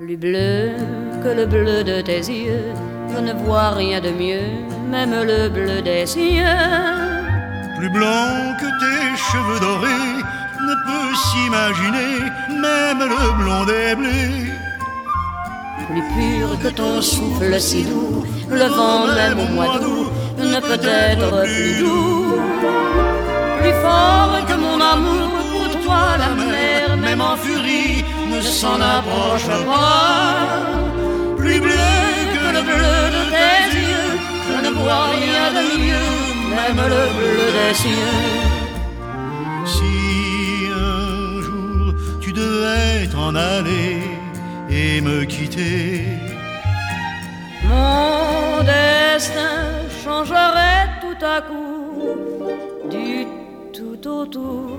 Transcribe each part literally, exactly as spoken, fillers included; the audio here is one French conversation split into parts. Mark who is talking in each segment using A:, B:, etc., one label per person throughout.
A: Plus bleu que le bleu de tes yeux, je ne vois rien de mieux, même le bleu des cieux.
B: Plus blanc que tes cheveux dorés, ne peut s'imaginer, même le blond des blés.
A: Plus pur que ton souffle si doux, le vent même au mois d'août ne peut être plus doux. Plus fort que mon amour pour toi, la mer, même en furie, ne s'en approche pas. Plus bleu que le bleu de tes yeux, je ne vois rien de mieux, même le bleu des cieux.
B: Si un jour tu devais t'en aller et me quitter,
A: mon destin changerait tout à coup, du tout au tout.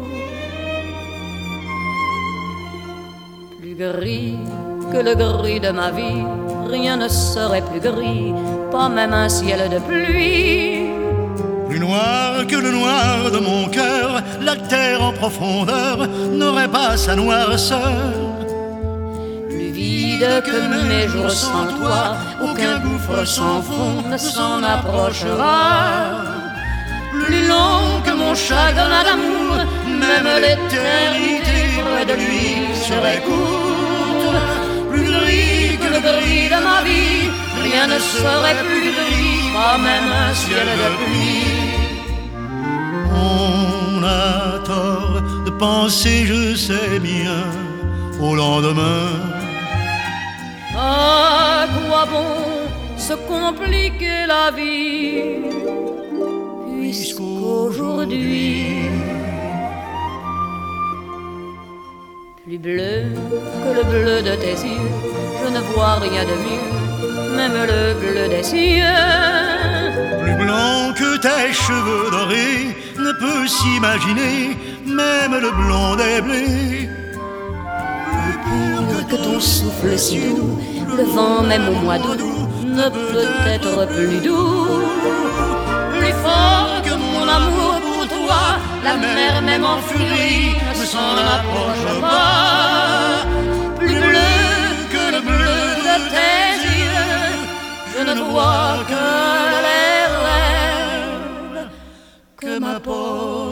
A: Plus gris que le gris de ma vie, rien ne serait plus gris, pas même un ciel de pluie.
B: Plus noir que le noir de mon cœur, la terre en profondeur n'aurait pas sa noirceur.
A: Plus vide que mes jours sans toi, aucun gouffre sans fond ne s'en approchera. Plus long que mon chagrin d'amour, même l'éternité près de lui serait courte. Plus gris que le gris de ma vie, rien ne serait plus gris, pas même un ciel de pluie.
B: On a tort de penser, je sais bien, au lendemain.
A: À quoi bon se compliquer la vie, puisqu'aujourd'hui, plus bleu que le bleu de tes yeux, je ne vois rien de mieux, même le bleu des cieux.
B: Plus blanc que tes cheveux dorés ne peut s'imaginer, même le blond des blés.
A: Plus pur que ton souffle si doux, le vent même au mois d'août ne peut être plus doux. Plus fort que mon amour pour toi, la mer même en furie ne s'en approche pas. Plus bleu que le bleu de tes yeux, je ne vois que les rêves que m'apporte